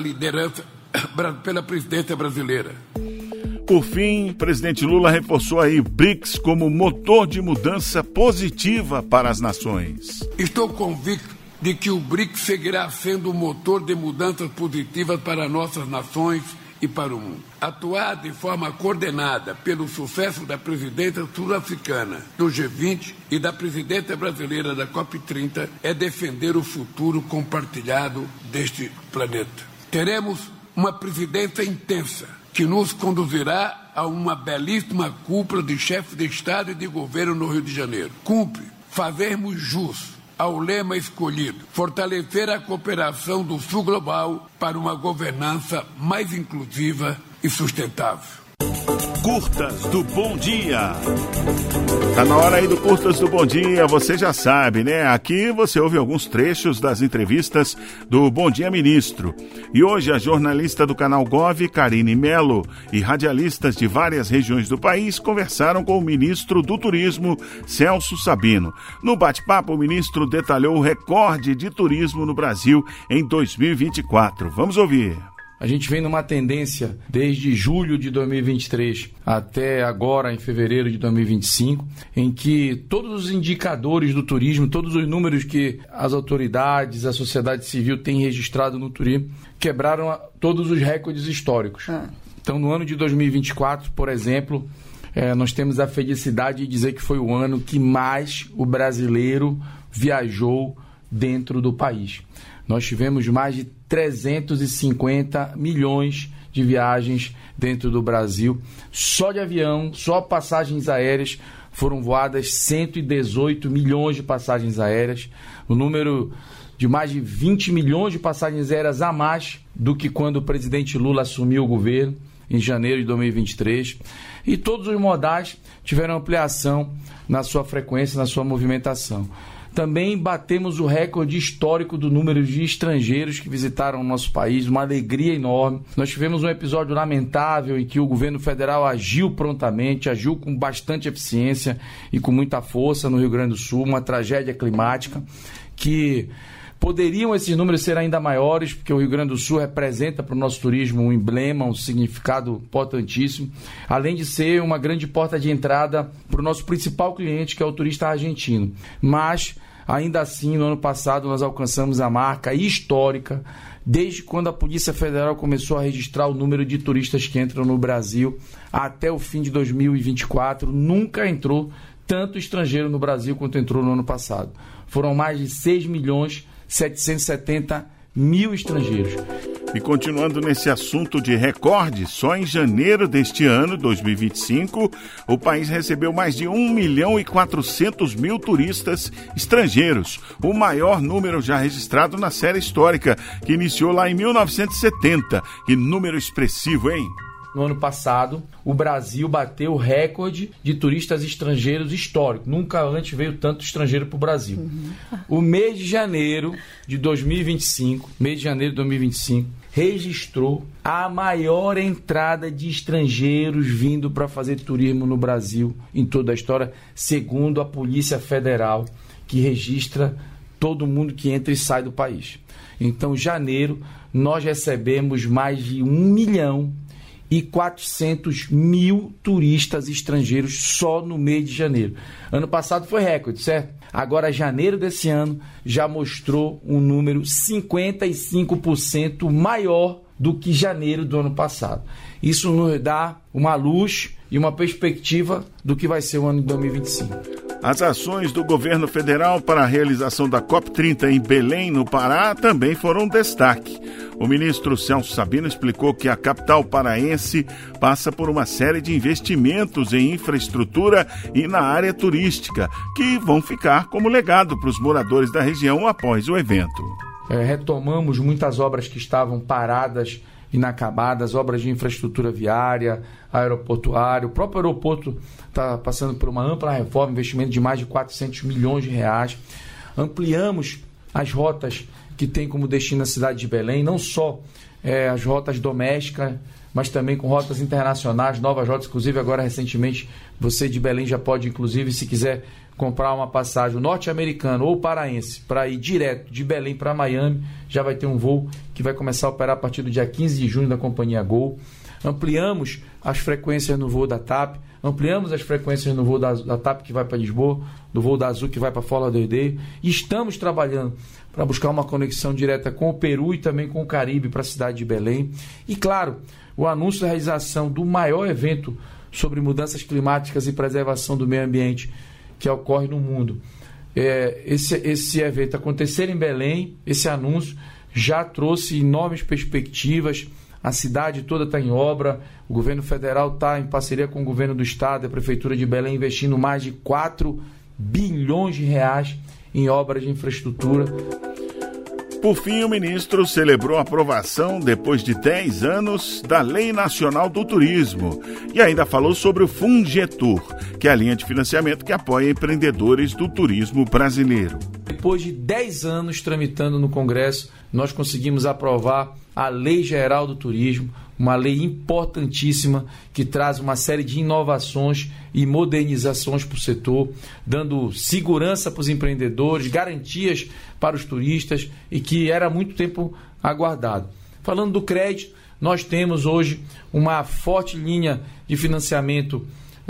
presidência brasileira. Por fim, o presidente Lula reforçou aí o BRICS como motor de mudança positiva para as nações. Estou convicto de que o BRICS seguirá sendo o motor de mudanças positivas para nossas nações e para o mundo. Atuar de forma coordenada pelo sucesso da presidência sul-africana do G20 e da presidência brasileira da COP30 é defender o futuro compartilhado deste planeta. Teremos uma presidência intensa que nos conduzirá a uma belíssima cúpula de chefes de Estado e de governo no Rio de Janeiro. Cumpre fazermos jus ao lema escolhido, fortalecer a cooperação do Sul Global para uma governança mais inclusiva e sustentável. Curtas do Bom Dia. Tá na hora aí do Curtas do Bom Dia, você já sabe, né? Aqui você ouve alguns trechos das entrevistas do Bom Dia Ministro. E hoje a jornalista do canal Gov, Karine Melo, e radialistas de várias regiões do país conversaram com o ministro do Turismo, Celso Sabino. No bate-papo, o ministro detalhou o recorde de turismo no Brasil em 2024. Vamos ouvir. A gente vem numa tendência desde julho de 2023 até agora, em fevereiro de 2025, em que todos os indicadores do turismo, todos os números que as autoridades, a sociedade civil têm registrado no turismo, quebraram todos os recordes históricos. Então, no ano de 2024, por exemplo, nós temos a felicidade de dizer que foi o ano que mais o brasileiro viajou dentro do país. Nós tivemos mais de 350 milhões de viagens dentro do Brasil. Só de avião, só passagens aéreas, foram voadas 118 milhões de passagens aéreas. O número de mais de 20 milhões de passagens aéreas a mais do que quando o presidente Lula assumiu o governo, em janeiro de 2023. E todos os modais tiveram ampliação na sua frequência, na sua movimentação. Também batemos o recorde histórico do número de estrangeiros que visitaram o nosso país, uma alegria enorme. Nós tivemos um episódio lamentável em que o governo federal agiu prontamente, agiu com bastante eficiência e com muita força no Rio Grande do Sul, uma tragédia climática que poderiam esses números ser ainda maiores, porque o Rio Grande do Sul representa para o nosso turismo um emblema, um significado importantíssimo, além de ser uma grande porta de entrada para o nosso principal cliente, que é o turista argentino. Mas, ainda assim, no ano passado, nós alcançamos a marca histórica, desde quando a Polícia Federal começou a registrar o número de turistas que entram no Brasil, até o fim de 2024, nunca entrou tanto estrangeiro no Brasil quanto entrou no ano passado. Foram mais de 6.770.000 estrangeiros. E continuando nesse assunto de recorde, só em janeiro deste ano, 2025, o país recebeu mais de 1.400.000 turistas estrangeiros, o maior número já registrado na série histórica, que iniciou lá em 1970. Que número expressivo, hein? No ano passado, o Brasil bateu o recorde de turistas estrangeiros histórico. Nunca antes veio tanto estrangeiro para o Brasil. O mês de janeiro de 2025, registrou a maior entrada de estrangeiros vindo para fazer turismo no Brasil em toda a história, segundo a Polícia Federal, que registra todo mundo que entra e sai do país. Então, em janeiro, nós recebemos mais de 1.400.000 turistas estrangeiros só no mês de janeiro. Ano passado foi recorde, certo? Agora, janeiro desse ano já mostrou um número 55% maior do que janeiro do ano passado. Isso nos dá uma luz e uma perspectiva do que vai ser o ano de 2025. As ações do governo federal para a realização da COP30 em Belém, no Pará, também foram um destaque. O ministro Celso Sabino explicou que a capital paraense passa por uma série de investimentos em infraestrutura e na área turística, que vão ficar como legado para os moradores da região após o evento. Retomamos muitas obras que estavam paradas, inacabadas, obras de infraestrutura viária, aeroportuário. O próprio aeroporto está passando por uma ampla reforma, investimento de mais de 400 milhões de reais. Ampliamos as rotas que tem como destino a cidade de Belém, não só as rotas domésticas, mas também com rotas internacionais, novas rotas. Inclusive, agora, recentemente, você de Belém já pode, inclusive, se quiser comprar uma passagem norte-americana ou paraense para ir direto de Belém para Miami, já vai ter um voo que vai começar a operar a partir do dia 15 de junho da companhia Gol. Ampliamos as frequências no voo da TAP, ampliamos as frequências no voo da TAP que vai para Lisboa, do voo da Azul que vai para Fort Lauderdale, e estamos trabalhando para buscar uma conexão direta com o Peru e também com o Caribe para a cidade de Belém. E, claro, o anúncio da realização do maior evento sobre mudanças climáticas e preservação do meio ambiente que ocorre no mundo. Esse evento acontecer em Belém, esse anúncio já trouxe enormes perspectivas. A cidade toda está em obra, o governo federal está em parceria com o governo do estado, a prefeitura de Belém, investindo mais de 4 bilhões de reais em obras de infraestrutura. Por fim, o ministro celebrou a aprovação, depois de 10 anos, da Lei Nacional do Turismo e ainda falou sobre o Fungetur, que é a linha de financiamento que apoia empreendedores do turismo brasileiro. Depois de 10 anos tramitando no Congresso, nós conseguimos aprovar a Lei Geral do Turismo, uma lei importantíssima que traz uma série de inovações e modernizações para o setor, dando segurança para os empreendedores, garantias para os turistas e que era há muito tempo aguardado. Falando do crédito, nós temos hoje uma forte linha de financiamento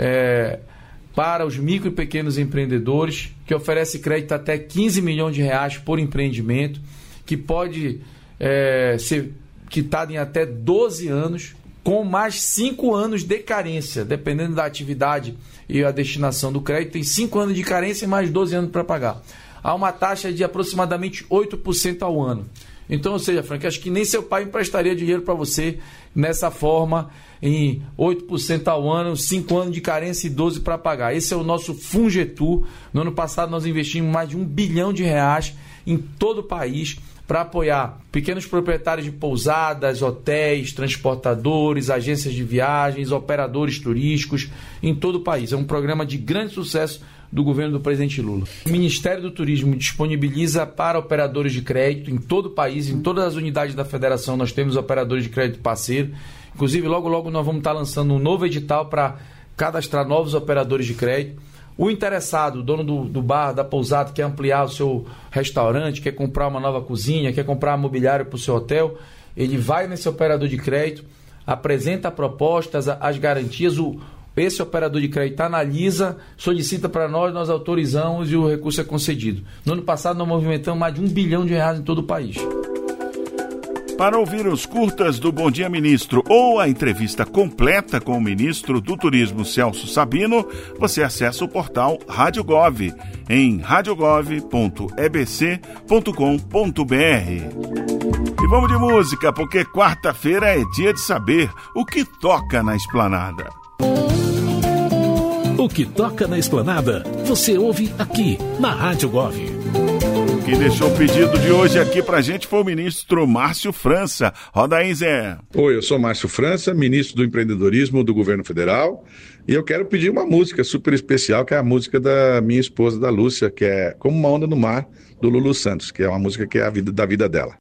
para os micro e pequenos empreendedores, que oferece crédito até 15 milhões de reais por empreendimento, que pode ser quitado em até 12 anos, com mais 5 anos de carência, dependendo da atividade e a destinação do crédito, tem 5 anos de carência e mais 12 anos para pagar. Há uma taxa de aproximadamente 8% ao ano. Então, ou seja, Frank, acho que nem seu pai emprestaria dinheiro para você nessa forma, em 8% ao ano, 5 anos de carência e 12 para pagar. Esse é o nosso Fungetur. No ano passado nós investimos mais de R$1 bilhão em todo o país para apoiar pequenos proprietários de pousadas, hotéis, transportadores, agências de viagens, operadores turísticos em todo o país. É um programa de grande sucesso do governo do presidente Lula. O Ministério do Turismo disponibiliza para operadores de crédito em todo o país, em todas as unidades da federação nós temos operadores de crédito parceiro. Inclusive, logo nós vamos estar lançando um novo edital para cadastrar novos operadores de crédito. O interessado, o dono do bar, da pousada, quer ampliar o seu restaurante, quer comprar uma nova cozinha, quer comprar mobiliário para o seu hotel, ele vai nesse operador de crédito, apresenta propostas, as garantias, esse operador de crédito analisa, solicita para nós autorizamos e o recurso é concedido. No ano passado nós movimentamos mais de R$1 bilhão em todo o país. Para ouvir os curtas do Bom Dia Ministro ou a entrevista completa com o ministro do Turismo, Celso Sabino, você acessa o portal Rádio Gov em radiogov.ebc.com.br. E vamos de música, porque quarta-feira é dia de saber o que toca na Esplanada. O que toca na Esplanada, você ouve aqui na Rádio Gov. Quem deixou o pedido de hoje aqui pra gente foi o ministro Márcio França. Roda aí, Zé. Oi, eu sou Márcio França, ministro do Empreendedorismo do Governo Federal, e eu quero pedir uma música super especial, que é a música da minha esposa, da Lúcia, que é Como uma Onda no Mar, do Lulu Santos, que é uma música que é a vida da vida dela.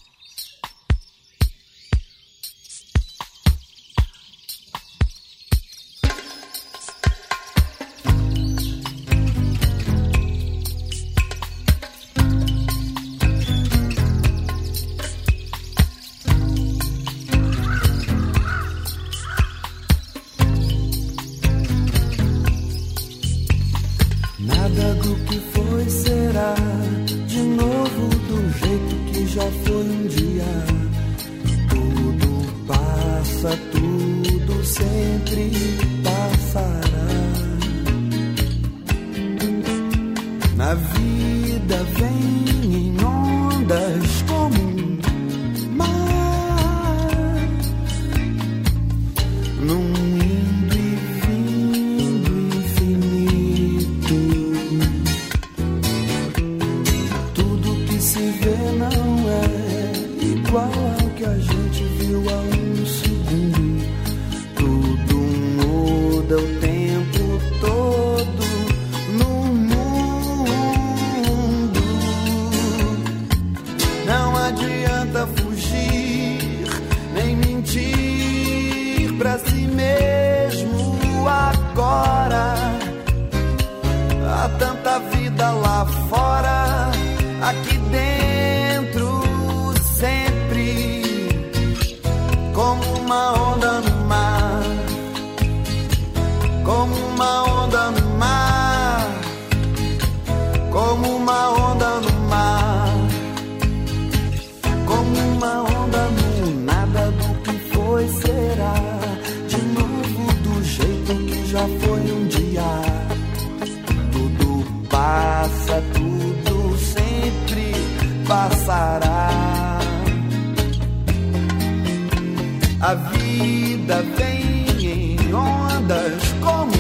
A vida vem em ondas como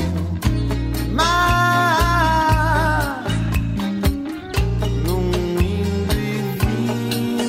mar, num indo e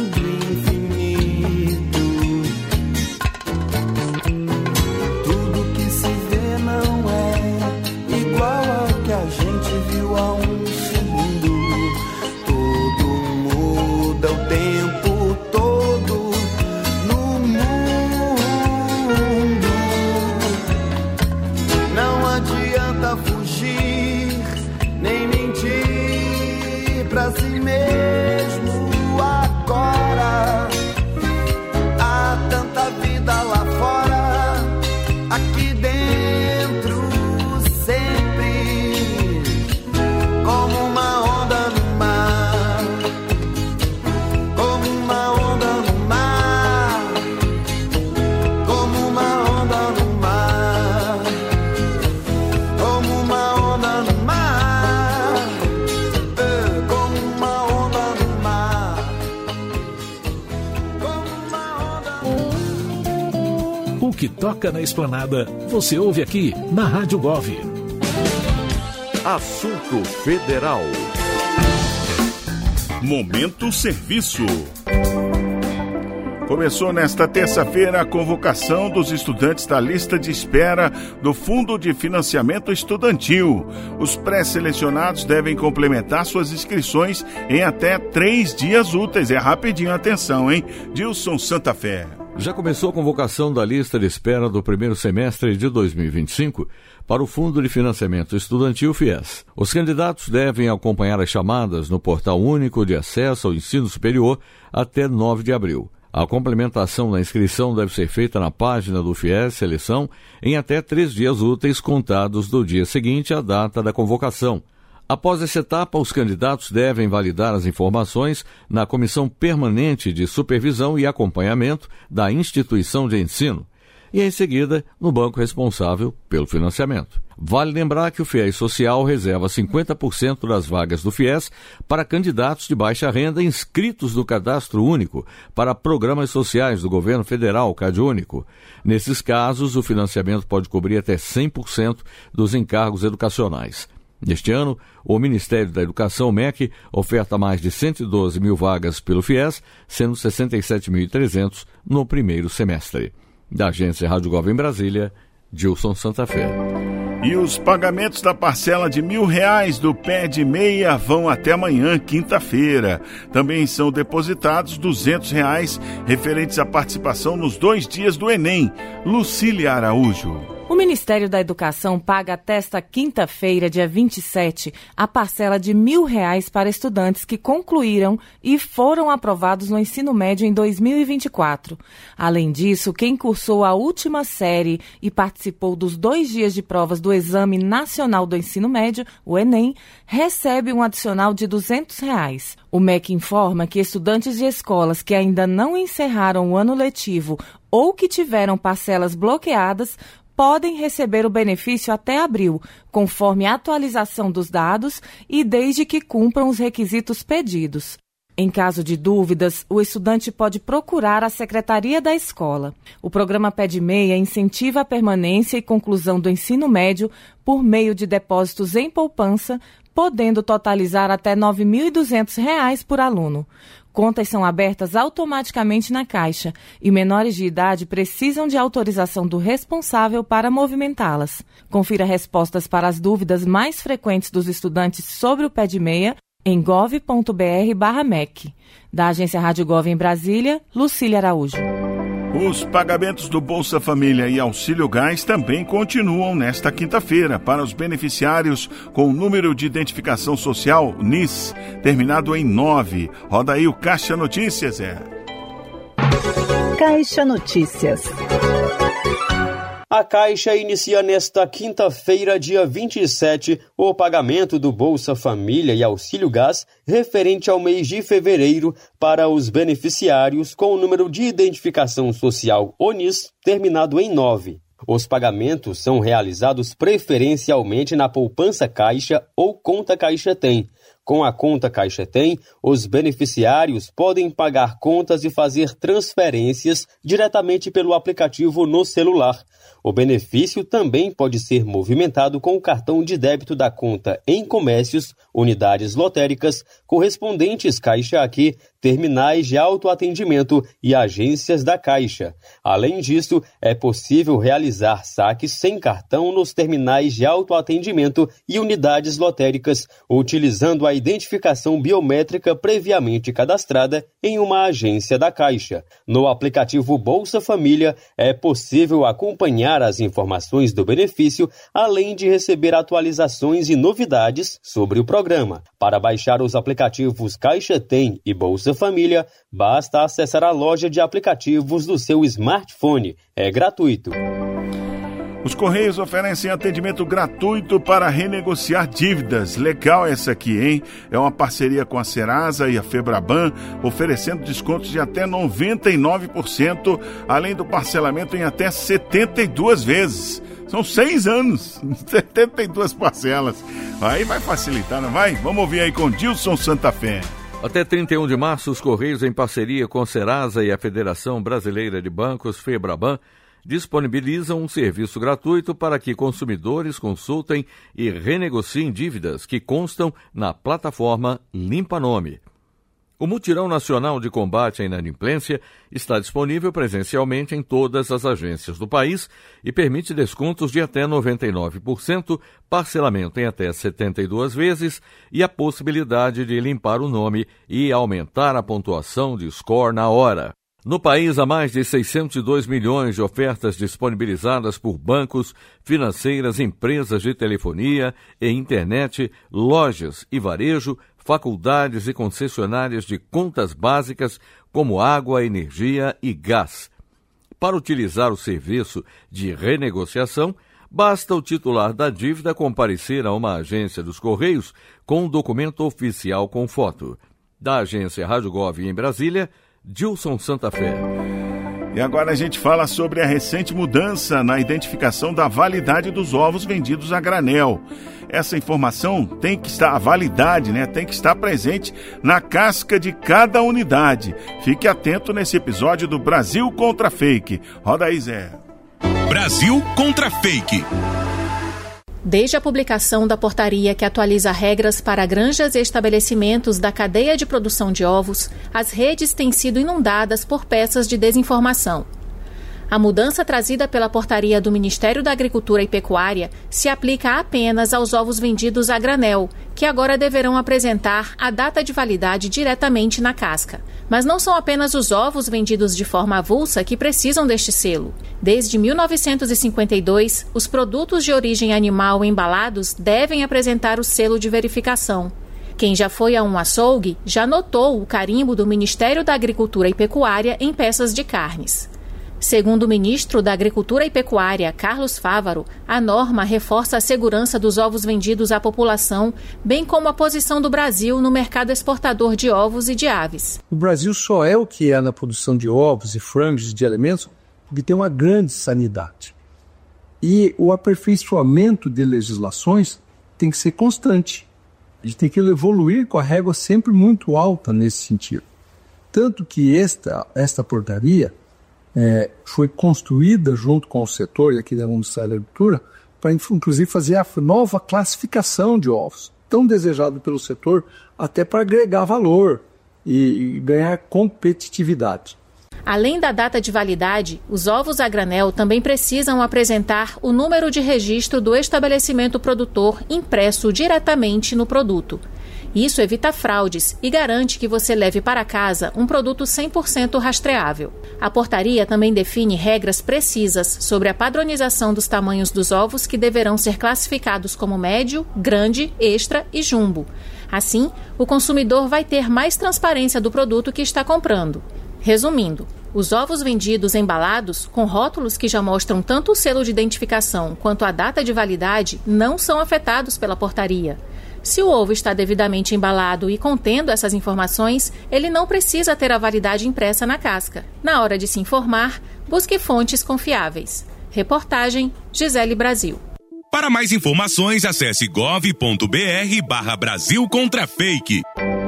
fingir, nem mentir pra si mesmo agora. Há tanta vida lá fora, aqui dentro sempre, como uma onda no mar, como uma onda no mar, como uma onda no mar, como uma onda no mar, como uma onda no mar, como uma onda no mar. O que toca na Esplanada, você ouve aqui na Rádio Gov. Assunto Federal. Momento Serviço. Começou nesta terça-feira a convocação dos estudantes da lista de espera do Fundo de Financiamento Estudantil. Os pré-selecionados devem complementar suas inscrições em até 3 dias úteis. É rapidinho, atenção, hein? Dilson Santa Fé. Já começou a convocação da lista de espera do primeiro semestre de 2025 para o Fundo de Financiamento Estudantil FIES. Os candidatos devem acompanhar as chamadas no Portal Único de Acesso ao Ensino Superior até 9 de abril. A complementação da inscrição deve ser feita na página do FIES Seleção em até 3 dias úteis contados do dia seguinte à data da convocação. Após essa etapa, os candidatos devem validar as informações na Comissão Permanente de Supervisão e Acompanhamento da instituição de ensino e, em seguida, no banco responsável pelo financiamento. Vale lembrar que o FIES Social reserva 50% das vagas do FIES para candidatos de baixa renda inscritos no Cadastro Único para programas sociais do Governo Federal, CadÚnico. Nesses casos, o financiamento pode cobrir até 100% dos encargos educacionais. Neste ano, o Ministério da Educação, MEC, oferta mais de 112 mil vagas pelo FIES, sendo 67.300 no primeiro semestre. Da agência Rádio Gov em Brasília, Dilson Santa Fé. E os pagamentos da parcela de R$1.000 do Pede Meia vão até amanhã, quinta-feira. Também são depositados R$200 referentes à participação nos 2 dias do Enem. Lucília Araújo. O Ministério da Educação paga até esta quinta-feira, dia 27, a parcela de R$1.000 para estudantes que concluíram e foram aprovados no ensino médio em 2024. Além disso, quem cursou a última série e participou dos 2 dias de provas do Exame Nacional do Ensino Médio, o Enem, recebe um adicional de R$200. O MEC informa que estudantes de escolas que ainda não encerraram o ano letivo ou que tiveram parcelas bloqueadas podem receber o benefício até abril, conforme a atualização dos dados e desde que cumpram os requisitos pedidos. Em caso de dúvidas, o estudante pode procurar a secretaria da escola. O programa Pede Meia incentiva a permanência e conclusão do ensino médio por meio de depósitos em poupança, podendo totalizar até R$ 9.200 por aluno. Contas são abertas automaticamente na Caixa e menores de idade precisam de autorização do responsável para movimentá-las. Confira respostas para as dúvidas mais frequentes dos estudantes sobre o Pede Meia em gov.br/MEC. Da agência Rádio Gov em Brasília, Lucília Araújo. Os pagamentos do Bolsa Família e Auxílio Gás também continuam nesta quinta-feira para os beneficiários com o número de identificação social, NIS, terminado em 9. Roda aí o Caixa Notícias, Caixa Notícias. A Caixa inicia nesta quinta-feira, dia 27, o pagamento do Bolsa Família e Auxílio Gás referente ao mês de fevereiro para os beneficiários com o número de identificação social ONIS terminado em 9. Os pagamentos são realizados preferencialmente na poupança Caixa ou conta Caixa Tem. Com a conta Caixa Tem, os beneficiários podem pagar contas e fazer transferências diretamente pelo aplicativo no celular. O benefício também pode ser movimentado com o cartão de débito da conta em comércios, unidades lotéricas, correspondentes Caixa Aqui, terminais de autoatendimento e agências da Caixa. Além disso, é possível realizar saques sem cartão nos terminais de autoatendimento e unidades lotéricas, utilizando as identificação biométrica previamente cadastrada em uma agência da Caixa. No aplicativo Bolsa Família, é possível acompanhar as informações do benefício, além de receber atualizações e novidades sobre o programa. Para baixar os aplicativos Caixa Tem e Bolsa Família, basta acessar a loja de aplicativos do seu smartphone. É gratuito. Os Correios oferecem atendimento gratuito para renegociar dívidas. Legal essa aqui, hein? É uma parceria com a Serasa e a Febraban, oferecendo descontos de até 99%, além do parcelamento em até 72 vezes. São 6 anos, 72 parcelas. Aí vai facilitar, não vai? Vamos ouvir aí com Dilson Santa Fé. Até 31 de março, os Correios, em parceria com a Serasa e a Federação Brasileira de Bancos, Febraban, disponibilizam um serviço gratuito para que consumidores consultem e renegociem dívidas que constam na plataforma Limpa Nome. O Mutirão Nacional de Combate à Inadimplência está disponível presencialmente em todas as agências do país e permite descontos de até 99%, parcelamento em até 72 vezes e a possibilidade de limpar o nome e aumentar a pontuação de score na hora. No país, há mais de 602 milhões de ofertas disponibilizadas por bancos, financeiras, empresas de telefonia e internet, lojas e varejo, faculdades e concessionárias de contas básicas como água, energia e gás. Para utilizar o serviço de renegociação, basta o titular da dívida comparecer a uma agência dos Correios com um documento oficial com foto. Da agência Rádio Gov em Brasília, Dilson Santa Fé. E agora a gente fala sobre a recente mudança na identificação da validade dos ovos vendidos a granel. Essa informação tem que estar, a validade, tem que estar presente na casca de cada unidade. Fique atento nesse episódio do Brasil contra Fake. Roda aí, Zé. Brasil contra Fake. Desde a publicação da portaria que atualiza regras para granjas e estabelecimentos da cadeia de produção de ovos, as redes têm sido inundadas por peças de desinformação. A mudança trazida pela portaria do Ministério da Agricultura e Pecuária se aplica apenas aos ovos vendidos a granel, que agora deverão apresentar a data de validade diretamente na casca. Mas não são apenas os ovos vendidos de forma avulsa que precisam deste selo. Desde 1952, os produtos de origem animal embalados devem apresentar o selo de verificação. Quem já foi a um açougue já notou o carimbo do Ministério da Agricultura e Pecuária em peças de carnes. Segundo o ministro da Agricultura e Pecuária, Carlos Fávaro, a norma reforça a segurança dos ovos vendidos à população, bem como a posição do Brasil no mercado exportador de ovos e de aves. O Brasil só é o que é na produção de ovos e frangos e de alimentos porque tem uma grande sanidade. E o aperfeiçoamento de legislações tem que ser constante. A gente tem que evoluir com a régua sempre muito alta nesse sentido. Tanto que esta portaria foi construída junto com o setor e aqui da Ministério da Agricultura para, inclusive, fazer a nova classificação de ovos, tão desejado pelo setor, até para agregar valor e ganhar competitividade. Além da data de validade, os ovos a granel também precisam apresentar o número de registro do estabelecimento produtor impresso diretamente no produto. Isso evita fraudes e garante que você leve para casa um produto 100% rastreável. A portaria também define regras precisas sobre a padronização dos tamanhos dos ovos que deverão ser classificados como médio, grande, extra e jumbo. Assim, o consumidor vai ter mais transparência do produto que está comprando. Resumindo, os ovos vendidos embalados, com rótulos que já mostram tanto o selo de identificação quanto a data de validade, não são afetados pela portaria. Se o ovo está devidamente embalado e contendo essas informações, ele não precisa ter a validade impressa na casca. Na hora de se informar, busque fontes confiáveis. Reportagem Gisele Brasil. Para mais informações, acesse gov.br/Brasil contra Fake.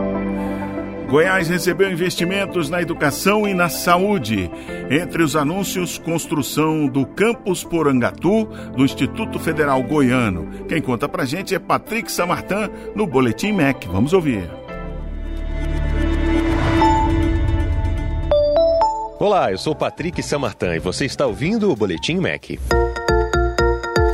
Goiás recebeu investimentos na educação e na saúde. Entre os anúncios, construção do Campus Porangatu, do Instituto Federal Goiano. Quem conta pra gente é Patrick Samartin, no Boletim MEC. Vamos ouvir. Olá, eu sou Patrick Samartin e você está ouvindo o Boletim MEC.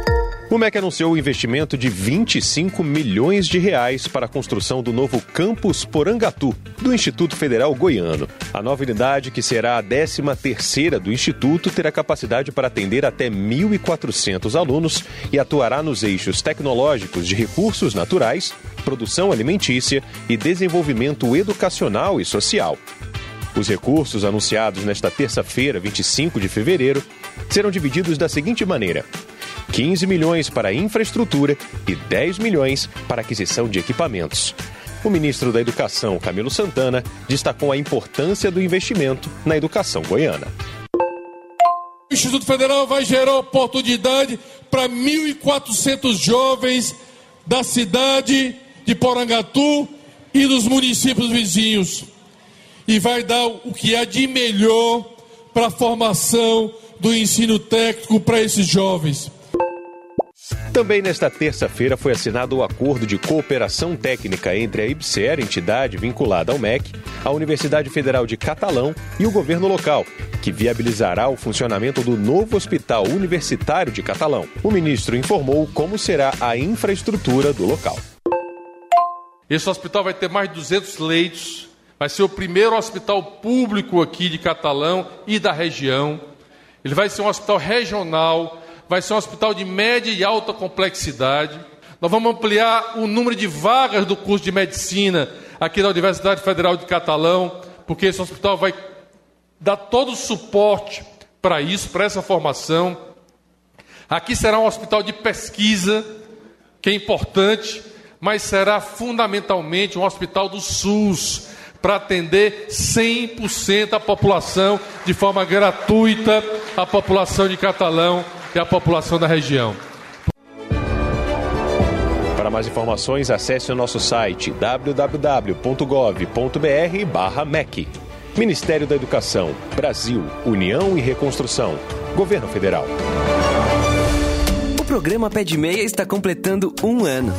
O MEC anunciou o investimento de 25 milhões de reais para a construção do novo campus Porangatu, do Instituto Federal Goiano. A nova unidade, que será a 13ª do Instituto, terá capacidade para atender até 1.400 alunos e atuará nos eixos tecnológicos de recursos naturais, produção alimentícia e desenvolvimento educacional e social. Os recursos anunciados nesta terça-feira, 25 de fevereiro, serão divididos da seguinte maneira: 15 milhões para infraestrutura e 10 milhões para aquisição de equipamentos. O ministro da Educação, Camilo Santana, destacou a importância do investimento na educação goiana. O Instituto Federal vai gerar oportunidade para 1.400 jovens da cidade de Porangatu e dos municípios vizinhos. E vai dar o que há de melhor para a formação do ensino técnico para esses jovens. Também nesta terça-feira foi assinado o acordo de cooperação técnica entre a IBSER, entidade vinculada ao MEC, a Universidade Federal de Catalão e o governo local, que viabilizará o funcionamento do novo Hospital Universitário de Catalão. O ministro informou como será a infraestrutura do local. Esse hospital vai ter mais de 200 leitos, vai ser o primeiro hospital público aqui de Catalão e da região. Ele vai ser um hospital regional, vai ser um hospital de média e alta complexidade. Nós vamos ampliar o número de vagas do curso de medicina aqui da Universidade Federal de Catalão, porque esse hospital vai dar todo o suporte para isso, para essa formação. Aqui será um hospital de pesquisa, que é importante, mas será fundamentalmente um hospital do SUS, para atender 100% a população de forma gratuita, a população de Catalão e a população da região. Para mais informações, acesse o nosso site www.gov.br/MEC. Ministério da Educação, Brasil, União e Reconstrução, Governo Federal. O programa Pé de Meia está completando 1 ano.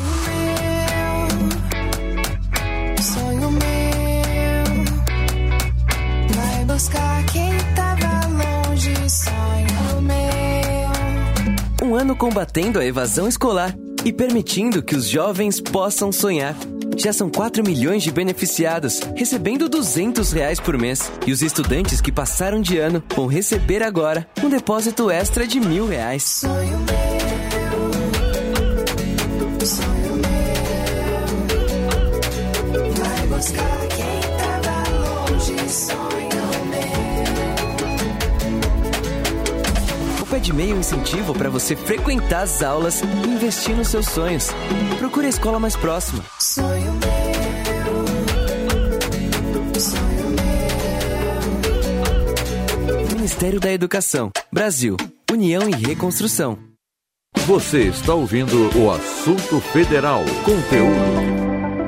Sonho meu, vai buscar quem tava longe, sonho meu. 1 ano combatendo a evasão escolar e permitindo que os jovens possam sonhar. Já são 4 milhões de beneficiados, recebendo R$200 por mês. E os estudantes que passaram de ano vão receber agora um depósito extra de R$1.000. Sonho meu, vai buscar quem tava longe, sonho meu. O Pé de Meia é um incentivo para você frequentar as aulas e investir nos seus sonhos. Procure a escola mais próxima. Sonho meu, sonho meu. Ministério da Educação, Brasil, União e Reconstrução. Você está ouvindo o Assunto Federal. Conteúdo.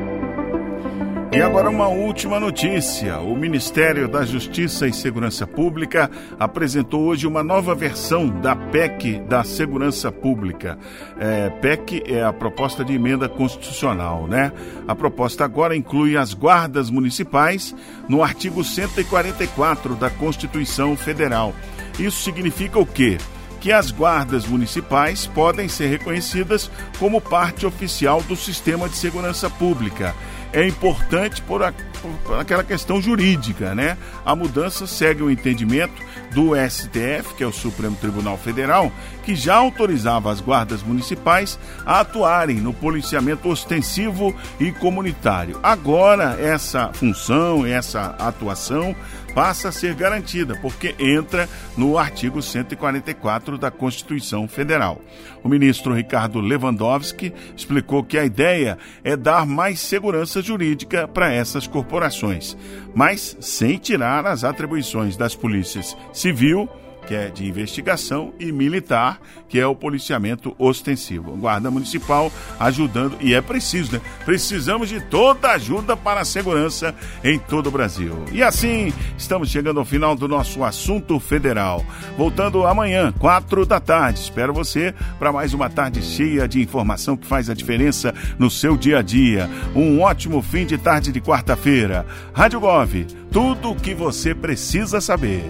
E agora uma última notícia. O Ministério da Justiça e Segurança Pública apresentou hoje uma nova versão da PEC da Segurança Pública. PEC é a proposta de emenda constitucional, né? A proposta agora inclui as guardas municipais no artigo 144 da Constituição Federal. Isso significa o quê? Que as guardas municipais podem ser reconhecidas como parte oficial do sistema de segurança pública. É importante por aquela questão jurídica, né? A mudança segue o entendimento do STF, que é o Supremo Tribunal Federal, que já autorizava as guardas municipais a atuarem no policiamento ostensivo e comunitário. Agora, essa função, essa atuação passa a ser garantida, porque entra no artigo 144 da Constituição Federal. O ministro Ricardo Lewandowski explicou que a ideia é dar mais segurança jurídica para essas corporações, mas sem tirar as atribuições das polícias civil, que é de investigação, e militar, que é o policiamento ostensivo. Guarda Municipal ajudando, e é preciso, né? Precisamos de toda a ajuda para a segurança em todo o Brasil. E assim, estamos chegando ao final do nosso Assunto Federal. Voltando amanhã, 4 da tarde. Espero você para mais uma tarde cheia de informação que faz a diferença no seu dia a dia. Um ótimo fim de tarde de quarta-feira. Rádio Gov, tudo o que você precisa saber.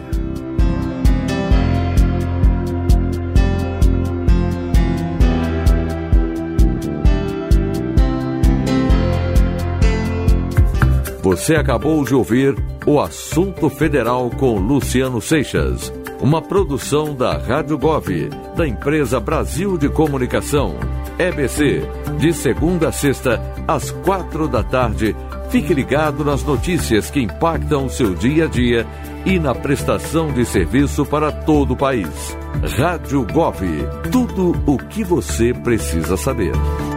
Você acabou de ouvir o Assunto Federal com Luciano Seixas, uma produção da Rádio Gov, da empresa Brasil de Comunicação, EBC, de segunda a sexta, às 16h. Fique ligado nas notícias que impactam o seu dia a dia e na prestação de serviço para todo o país. Rádio Gov, tudo o que você precisa saber.